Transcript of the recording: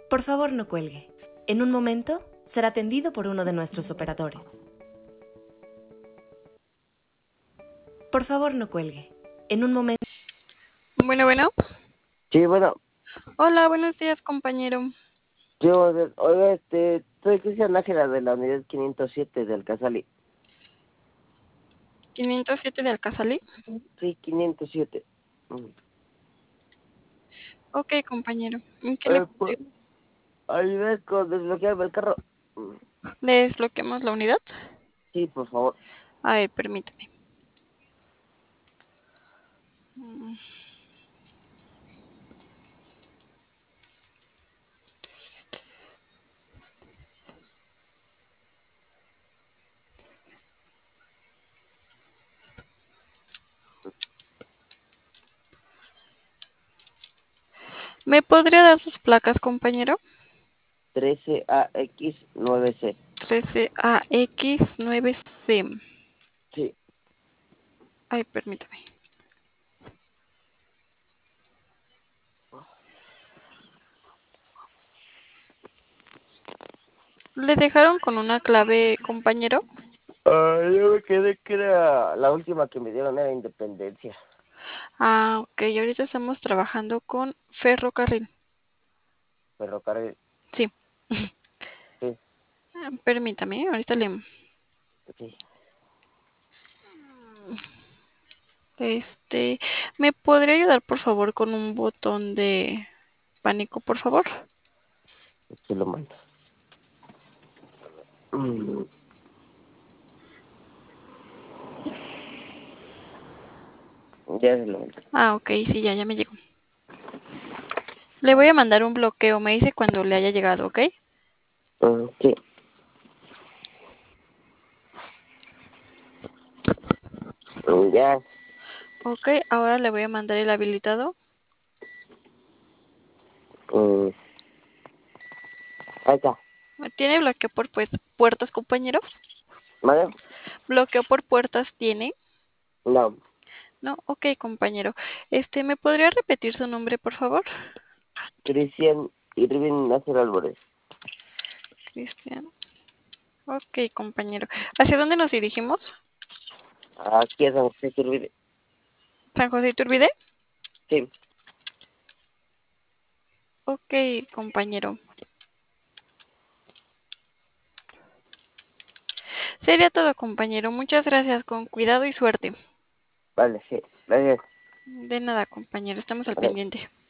Por favor, no cuelgue. En un momento será atendido por uno de nuestros operadores. Por favor, no cuelgue. En un momento... Bueno. Sí, bueno, Hola, buenos días, compañero. yo, oiga, soy Cristian Nájera de la unidad 507 del Casali. 507 de Alcazalí. Sí, 507. Mm. Ok, compañero. ¿En qué le Pues, ayuda con desbloquearme el carro. desbloqueamos la unidad? Sí, por favor. A ver, permítame. Mm, ¿Me podría dar sus placas, compañero? 13AX9C. 13AX9C. Sí. Ay, permítame. ¿Le dejaron con una clave, compañero? Yo me quedé que era la última que me dieron era Independencia. Ah, ok. Ahorita estamos trabajando con ferrocarril. Ferrocarril. Sí. Sí, Permítame, ahorita le... sí. ¿Me podría ayudar, por favor, con un botón de pánico, por favor? Aquí lo mando. Mm, Ya se lo mando. Ah, ok, sí, ya me llegó. Le voy a mandar un bloqueo, me dice cuando le haya llegado, ¿ok? Sí. Ya. Ok, ahora le voy a mandar el habilitado. mm, Ahí está. ¿Tiene bloqueo por puertas, compañero? ¿Vale? ¿Bloqueo por puertas tiene? No. No, ok, compañero. ¿Me podría repetir su nombre, por favor? Cristian Irving Nájera Álvarez. Cristian. Ok, compañero. ¿Hacia dónde nos dirigimos? Aquí es San José Iturbide. ¿San José Iturbide? Sí. Ok, compañero. Sería todo, compañero. Muchas gracias. Con cuidado y suerte. Vale, sí. Gracias. De nada, compañero. Estamos al Vale. pendiente.